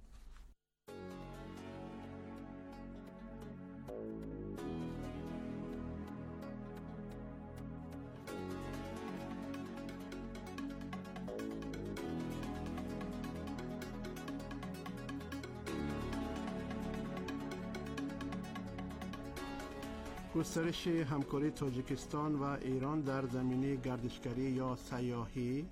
Speaker 5: گسترش همکاری تاجیکستان و ایران در زمینه گردشگری یا سیاحی.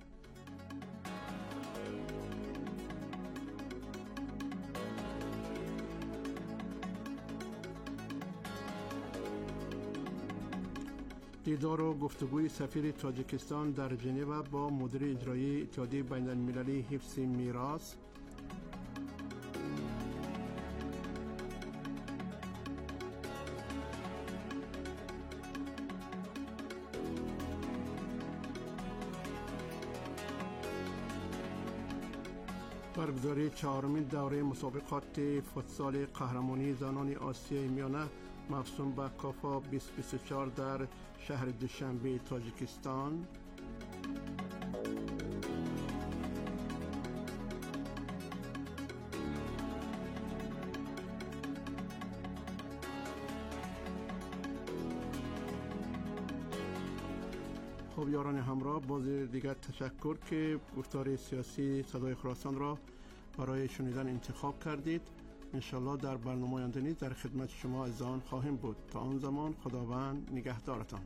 Speaker 5: دیدار و گفتگوی سفیر تاجیکستان در ژنو با مدیر اجرایی اتحادیه بین المللی حفظ میراث. برگزاری چهارمین دوره مسابقات فوتسال قهرمانی زنان آسیای میانه مفصول به کافا بیست بیست و چهار در شهر دوشنبه تاجیکستان. خب یاران همراه، باز دیگر تشکر که گفتار سیاسی صدای خراسان را برای شنیدن انتخاب کردید. انشالله در برنامه آینده نیز در خدمت شما عزیزان خواهیم بود. تا آن زمان خداوند نگهدارتان.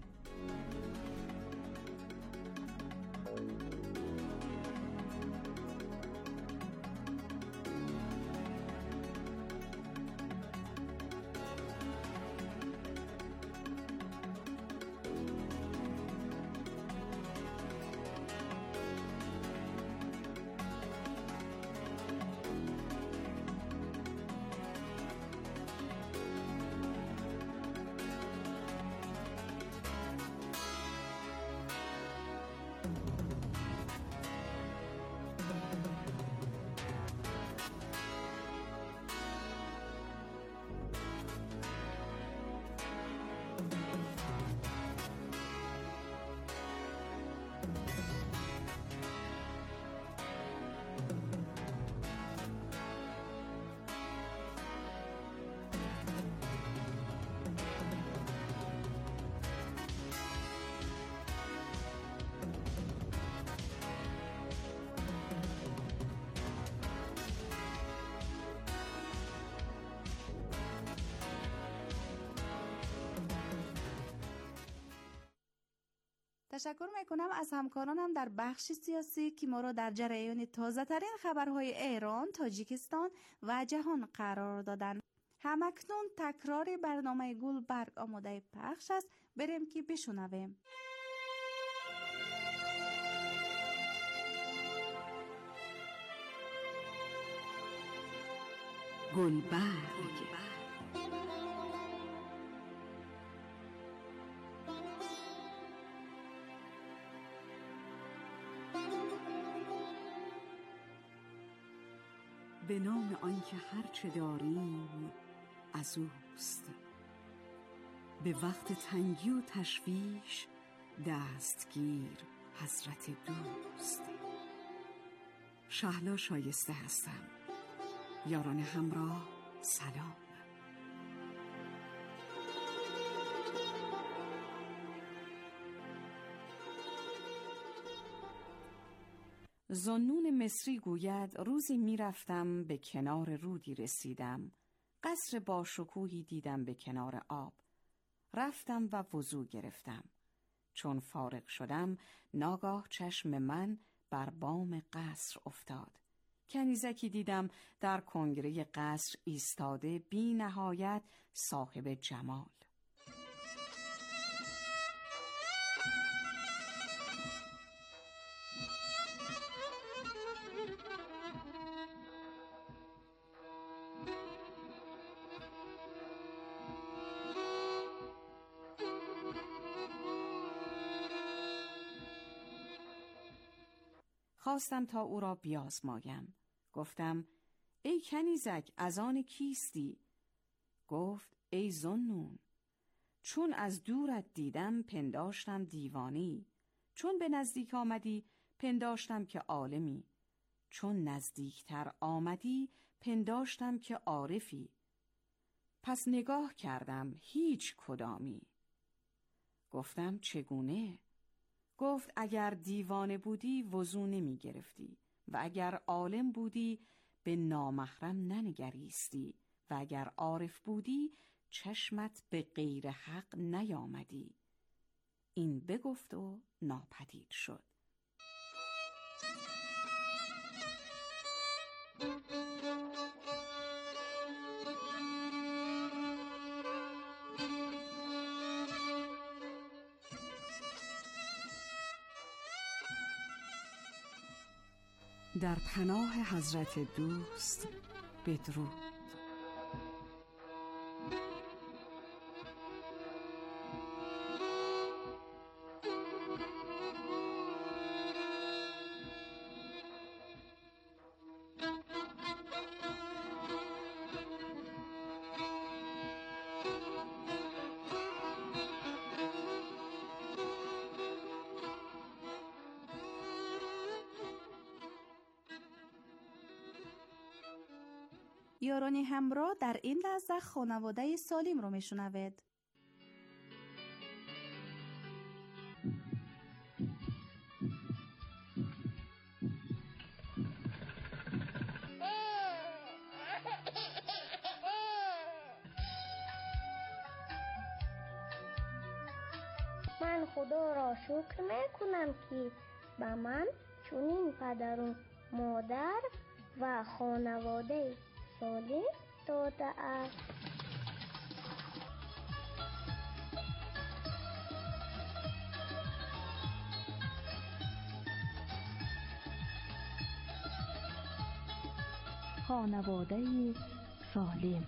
Speaker 1: تشکر میکنم از همکارانم در بخش سیاسی که ما را در جریان تازه ترین خبرهای ایران، تاجیکستان و جهان قرار دادند. همکنون تکرار برنامه گلبرگ آماده پخش است. بریم که بشنویم.
Speaker 7: گلبرگ. به نام آنکه هرچه داریم از اوست، به وقت تنگی و تشویش دستگیر حضرت دوست. شهلا شایسته هستم. یاران همراه سلام. ذوالنون مصری گوید روزی می رفتم به کنار رودی رسیدم. قصر با شکوهی دیدم به کنار آب. رفتم و وضو گرفتم. چون فارغ شدم ناگاه چشم من بر بام قصر افتاد. کنیزکی دیدم در کنگره قصر ایستاده، بی نهایت صاحب جمال. خواستم تا او را بیازمایم. گفتم ای کنیزک، از آن کیستی؟ گفت ای ذوالنون، چون از دورت دیدم پنداشتم دیوانی، چون به نزدیک آمدی پنداشتم که عالمی، چون نزدیکتر آمدی پنداشتم که عارفی. پس نگاه کردم هیچ کدامی. گفتم چگونه؟ گفت اگر دیوانه بودی وضو نمی گرفتی و اگر عالم بودی به نامحرم ننگریستی و اگر عارف بودی چشمت به غیر حق نیامدی. این بگفت و ناپدید شد. در پناه حضرت دوست بدرود.
Speaker 1: یارانی همراه در این لحظه خانواده سالم رو میشنوید.
Speaker 8: من خدا را شکر میکنم که به من چنین پدر و مادر و خانواده سالم داده است. خانواده سالم.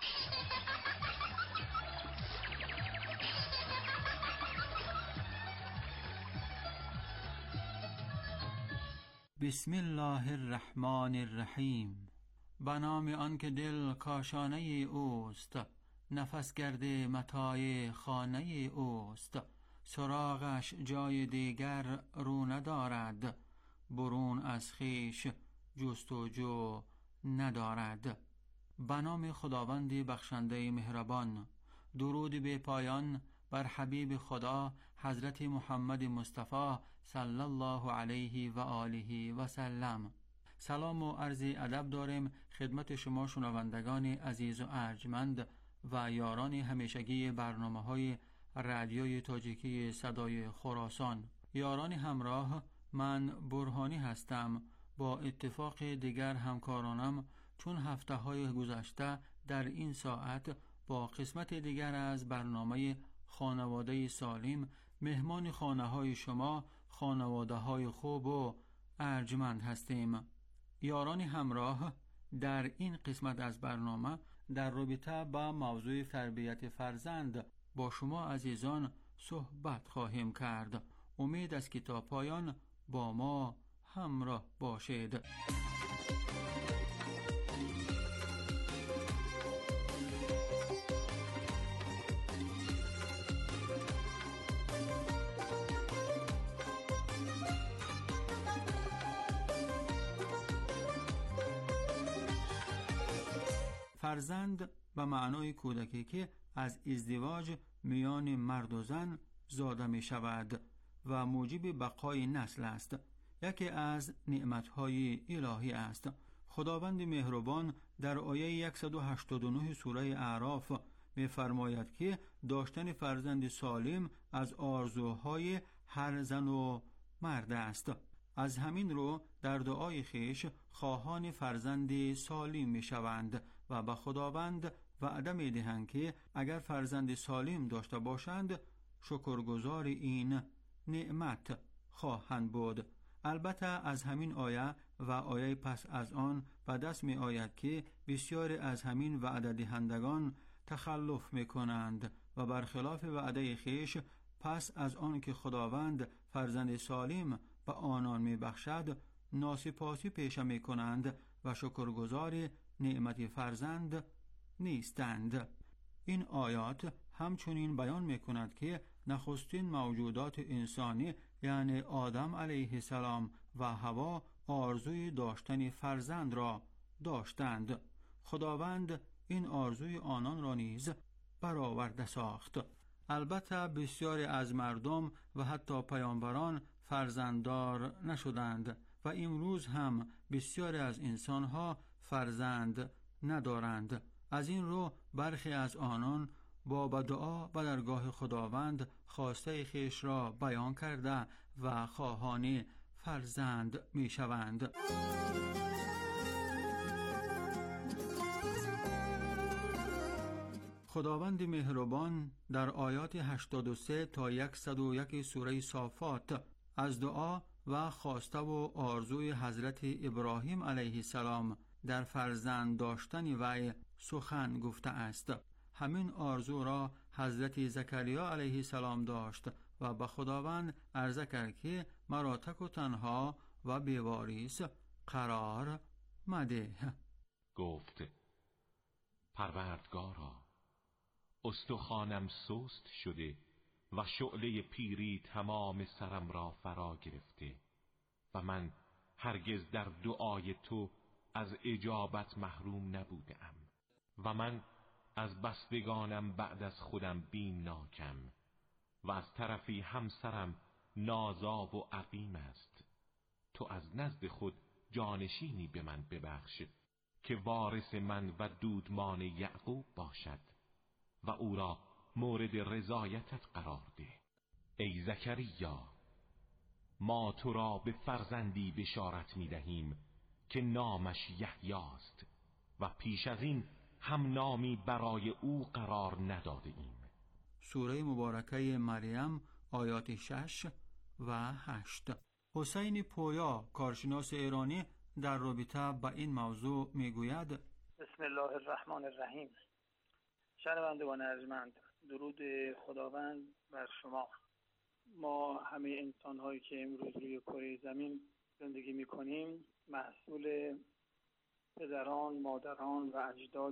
Speaker 13: بسم الله الرحمن الرحیم. به نام آن که دل کاشانه اوست، نفس گرده متاع خانه اوست. سراغش جای دیگر رو ندارد، برون از خویش جستجو ندارد. به نام خداوند بخشنده مهربان. درود به پایان بر حبیب خدا حضرت محمد مصطفی صلی الله علیه و آله و سلم. سلام و عرض ادب داریم خدمت شما شنوندگان عزیز و ارجمند و یاران همیشگی برنامه‌های رادیوی تاجیکی صدای خراسان. یاران همراه، من برهانی هستم. با اتفاق دیگر همکارانم چون هفته‌های گذشته در این ساعت با قسمت دیگر از برنامه خانواده سالم مهمان خانه‌های شما خانواده‌های خوب و ارجمند هستیم. یاران همراه، در این قسمت از برنامه در رابطه با موضوع تربیت فرزند با شما عزیزان صحبت خواهیم کرد. امید است که تا پایان با ما همراه باشید. فرزند به معنای کودکی که از ازدواج میان مرد و زن زاده می شود و موجب بقای نسل است.
Speaker 9: یکی از نعمت‌های الهی است. خداوند مهربان در آیه صد و هشتاد و نه سوره اعراف می‌فرماید که داشتن فرزند سالم از آرزوهای هر زن و مرد است. از همین رو در دعای خیش خواهان فرزند سالم می‌شوند و به خداوند وعده می‌دهند که اگر فرزند سالم داشته باشند شکرگزار این نعمت خواهند بود. البته از همین آیه و آیه پس از آن به دست می آید که بسیاری از همین وعده دهندگان تخلف می کنند و برخلاف وعده خیش پس از آن که خداوند فرزند سالم به آنان می بخشد ناسپاسی پیشه می کنند و شکرگزار نعمت فرزند نیستند. این آیات همچنین بیان می کند که نخستین موجودات انسانی یعنی آدم علیه السلام و حوا آرزوی داشتن فرزند را داشتند. خداوند این آرزوی آنان را نیز برآورده ساخت. البته بسیاری از مردم و حتی پیامبران فرزنددار نشدند و امروز هم بسیاری از انسانها فرزند ندارند. از این رو برخی از آنان با بدعا به درگاه خداوند خواسته خیش را بیان کرده و خواهان فرزند می شوند. خداوند مهربان در آیات هشتاد و سه تا صد و یک سوره صافات از دعا و خواسته و آرزوی حضرت ابراهیم علیه السلام در فرزند داشتن وی سخن گفته است. همین آرزو را حضرت زکریا علیه السلام داشت و به خداوند عرضه کرد که مرا تک و تنها و بیواریث قرار مده.
Speaker 10: گفت پروردگارا، استخوانم سست شده و شعله پیری تمام سرم را فرا گرفته و من هرگز در دعای تو از اجابت محروم نبودم و من از بستگانم بعد از خودم بیمناکم و از طرفی همسرم نازا و عقیم است. تو از نزد خود جانشینی به من ببخش که وارث من و دودمان یعقوب باشد و او را مورد رضایتت قرار ده. ای زکریا، ما تو را به فرزندی بشارت می دهیم که نامش یحیی است و پیش از این هم نامی برای او قرار نداده ایم.
Speaker 9: سوره مبارکه مریم آیات شش و هشت. حسین پویا کارشناس ایرانی در رابطه با این موضوع میگوید:
Speaker 11: بسم الله الرحمن الرحیم. شنوندگان ارجمند، درود خداوند بر شما. ما همه انسان هایی که امروز روی کره زمین زندگی میکنیم محصول پدران، مادران و اجداد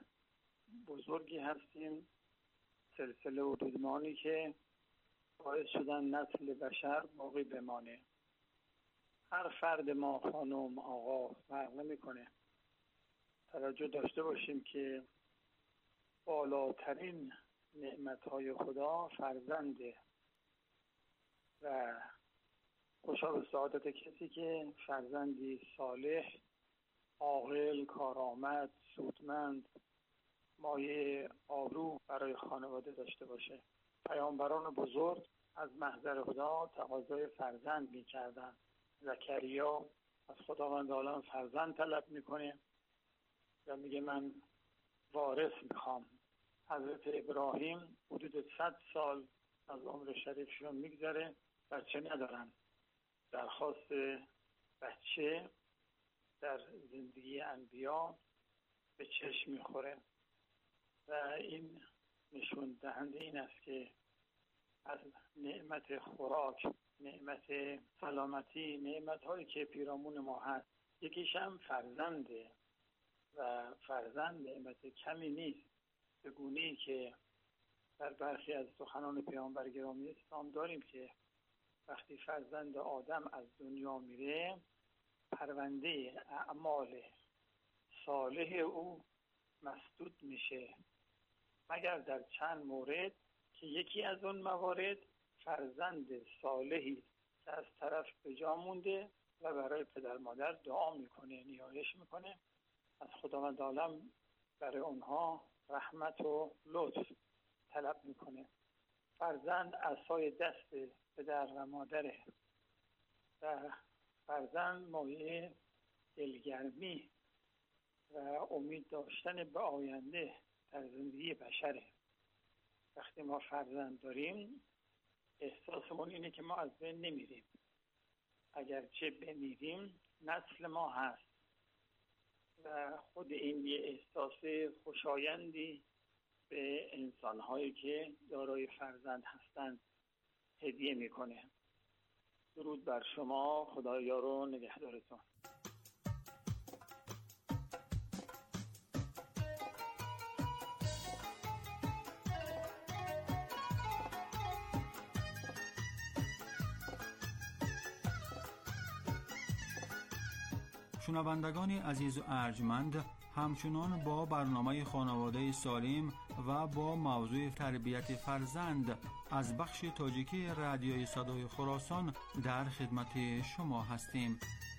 Speaker 11: بزرگی هستیم، سلسله و دودمانی که باعث شدن نسل بشر باقی بمانه. هر فرد ما، خانم، آقا، فرق نمیکنه. توجه داشته باشیم که بالاترین نعمتهای خدا فرزنده و خوشا به سعادت کسی که فرزندی صالح، عاقل، کارآمد، سودمند، مایه آبرو برای خانواده داشته باشه. پیامبران بزرگ از محضر خدا تقاضای فرزند می‌کردند. زکریا از خداوند عالم فرزند طلب میکنه و میگه من وارث میخوام. حضرت ابراهیم حدود صد سال از عمر شریفشون میگذره، بچه ندارن. درخواست بچه در زندگی انبیا به چشم میخوره و این نشون دهنده این است که از نعمت خوراک، نعمت سلامتی، نعمت هایی که پیرامون ما هست، یکیش هم فرزنده و فرزند نعمت کمی نیست. به گونه‌ای که در برخی از سخنان پیامبر گرامی اسلام داریم که وقتی فرزند آدم از دنیا میره، پرونده اعمال صالح او مسدود میشه، مگر در چند مورد که یکی از اون موارد فرزند صالحی از طرف به جا مونده و برای پدر مادر دعا میکنه، نیایش میکنه از خداوند عالم برای اونها رحمت و لطف طلب میکنه. فرزند عصای دست پدر و مادره و فرزند مایه دلگرمی و امید داشتن به آینده در زندگی بشره. وقتی ما فرزند داریم احساسمون اینه که ما از بین نمیریم، اگرچه بمیریم نسل ما هست و خود این یه احساس خوشایندی به انسان‌هایی که دارای فرزند هستند هدیه میکنه. درود بر شما، خدا یار و نگهدارتون.
Speaker 9: شنوندگان عزیز و ارجمند، همچنان با برنامه خانواده سالم و با موضوع تربیت فرزند از بخش تاجیکی رادیوی صدای خراسان در خدمت شما هستیم.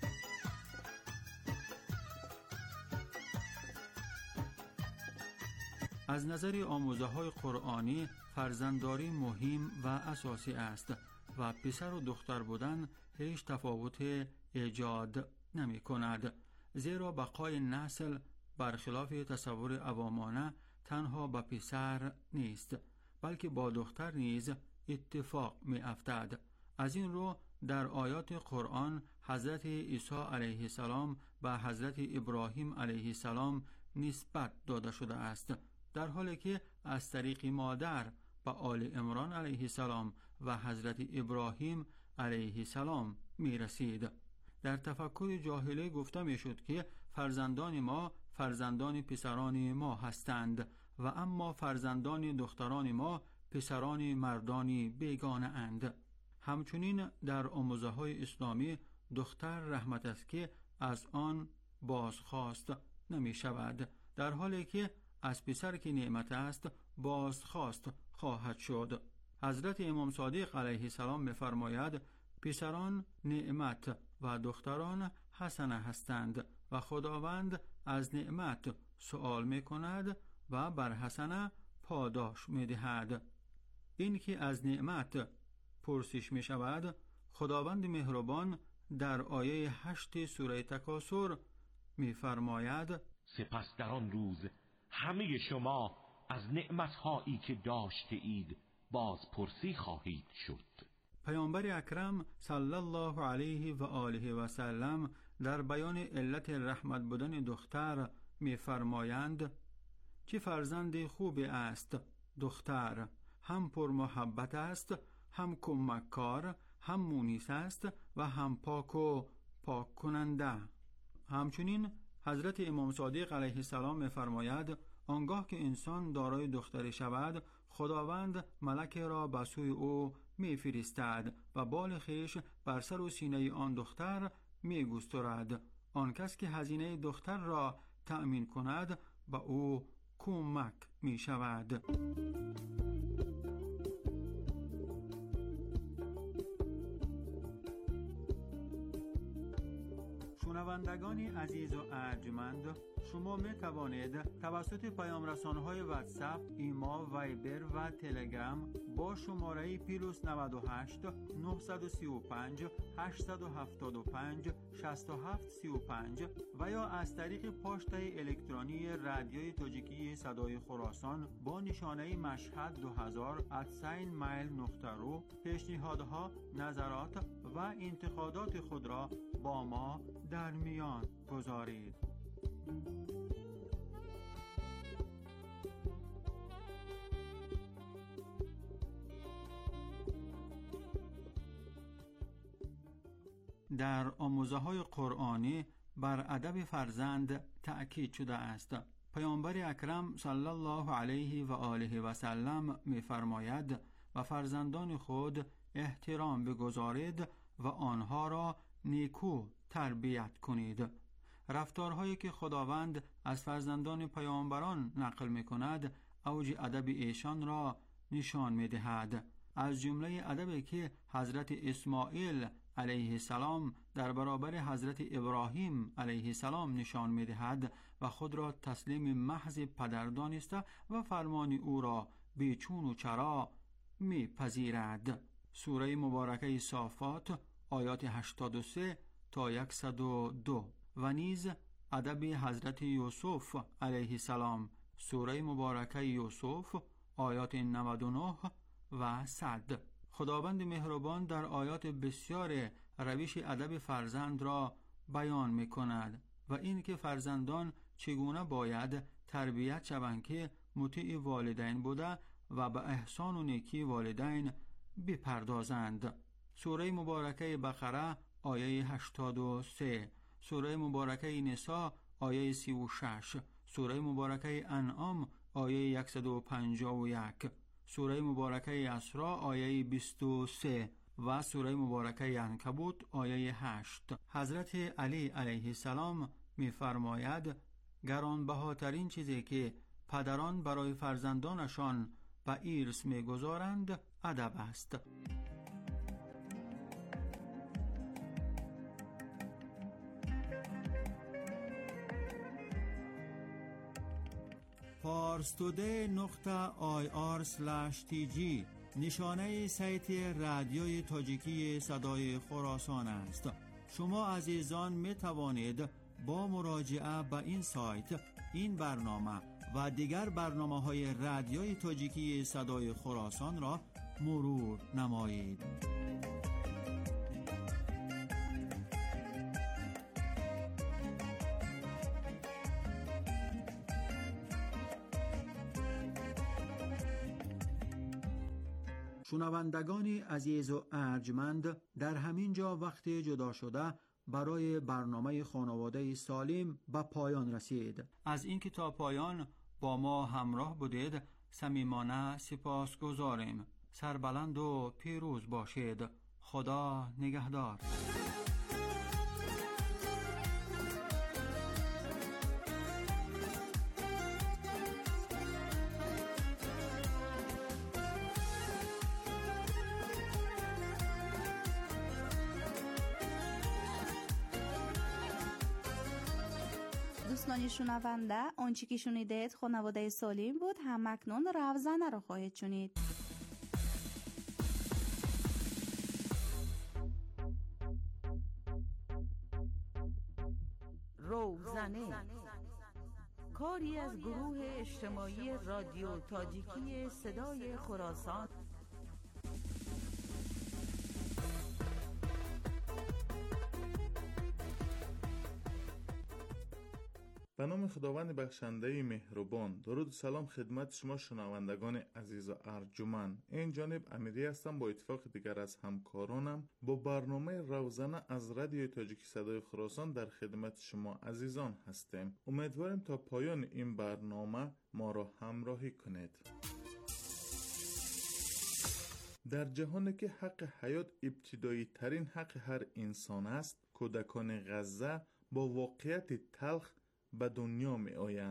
Speaker 9: از نظر آموزه‌های قرآنی فرزندداری مهم و اساسی است و پسر و دختر بودن هیچ تفاوت ایجاد نمی کند، زیرا بقای نسل برخلاف تصور عوامانه تنها با پسر نیست بلکه با دختر نیز اتفاق می افتد. از این رو در آیات قرآن حضرت عیسی علیه السلام و حضرت ابراهیم علیه السلام نسبت داده شده است، در حالی که از طریق مادر به آل عمران علیه السلام و حضرت ابراهیم علیه السلام می رسید. در تفکر جاهلی گفته می شد که فرزندان ما فرزندان پسران ما هستند و اما فرزندان دختران ما پسران مردان بیگانه اند. همچنین در آموزه های اسلامی دختر رحمت است که از آن بازخواست نمی شود، در حالی که از پسر که نعمت است بازخواست خواهد شد. حضرت امام صادق علیه السلام می فرماید پسران نعمت و دختران حسنه هستند و خداوند از نعمت سؤال می کند و بر حسنه پاداش می دهد. این که از نعمت پرسش می شود، خداوند مهربان در آیه هشت سوره تکاثر می فرماید
Speaker 10: سپس در آن روز همه شما از نعمتهایی که داشته اید بازپرسی خواهید شد.
Speaker 9: پیامبر اکرم صلی الله علیه و آله و سلم در بیان علت رحمت بودن دختر می فرمایند چه فرزند خوب است دختر، هم پر محبت است، هم کمککار، هم مونس است و هم پاک و پاک کننده. همچنین حضرت امام صادق علیه السلام می فرماید آنگاه که انسان دارای دختری شود خداوند ملک را به سوی او می فرستد و بال خیش بر سر و سینه آن دختر می گسترد. آن کس که هزینه دختر را تأمین کند به او کمک می شود. شنوندگان عزیز و ارجمند، شما می توانید توسط پیام رسانه‌های واتساپ، ایما، وایبر و تلگرام با شماره پلاس نود و هشت نه سه پنج هشت هفت پنج شش هفت سه پنج و یا از طریق پاشته الکترونی رادیوی تاجیکی صدای خراسان با نشانه مشهد دو هزار ات سین مایل نقطه رو پیشنهادها، نظرات و انتقادات خود را با ما در میان گذارید. در آموزه‌های قرآنی بر ادب فرزند تأکید شده است. پیامبر اکرم صلی الله علیه و آله و سلم می‌فرماید و فرزندان خود احترام بگذارید و آنها را نیکو تربیت کنید. رفتارهایی که خداوند از فرزندان پیامبران نقل می‌کند اوج ادب ایشان را نشان می‌دهد. از جمله ادبی که حضرت اسماعیل علیه السلام در برابر حضرت ابراهیم علیه السلام نشان می‌دهد و خود را تسلیم محض پدر دانسته و فرمان او را بیچون و چرا می‌پذیرد. سوره مبارکه صافات آیات هشتاد و سه تا صد و دو و نیز ادب حضرت یوسف علیه السلام سوره مبارکه یوسف آیات نود و نه و صد. خداوند مهربان در آیات بسیار روش ادب فرزند را بیان می کند و این که فرزندان چگونه باید تربیت شوند که مطیع والدین بوده و به احسان و نیکی والدین بپردازند. سوره مبارکه بقره آیه هشتاد و سه، سوره مبارکه نساء آیه سی و شش، سوره مبارکه انعام آیه صد و پنجاه و یک، سوره مبارکه اسراء آیه بیست و سه و سوره مبارکه عنکبوت آیه هشت. حضرت علی علیه السلام می‌فرماید گرانبهاترین چیزی که پدران برای فرزندانشان به ارث می‌گذارند ادب است. پارستوده نقطه آی آر سلش تی جی نشانه سایت رادیوی تاجیکی صدای خراسان است. شما عزیزان می توانید با مراجعه به این سایت این برنامه و دیگر برنامه های رادیوی تاجیکی صدای خراسان را مرور نمایید. شنوندگان عزیز و ارجمند، در همین جا وقت جدا شده برای برنامه خانواده سالم به پایان رسید. از اینکه تا پایان با ما همراه بودید صمیمانه سپاسگزاریم. سربلند و پیروز باشید. خدا نگهدار.
Speaker 1: دوستان شنونده، آنچه که شنیدید خانواده سالم بود. هم اکنون روزنه را خواهید شنید.
Speaker 6: روزنه کاری از گروه اجتماعی رادیو تاجیکی صدای خراسان.
Speaker 12: به نام خداوند بخشنده مهربان. درود و سلام خدمت شما شنوندگان عزیز و ارجمند. این جانب امیری هستم با اتفاق دیگر از همکارانم با برنامه روزنه از رادیو تاجیکی صدای خراسان در خدمت شما عزیزان هستیم. امیدواریم تا پایان این برنامه ما را همراهی کنید. در جهانی که حق حیات ابتدایی ترین حق هر انسان است، کودکان غزه با واقعیت تلخ به دنیا می آیند.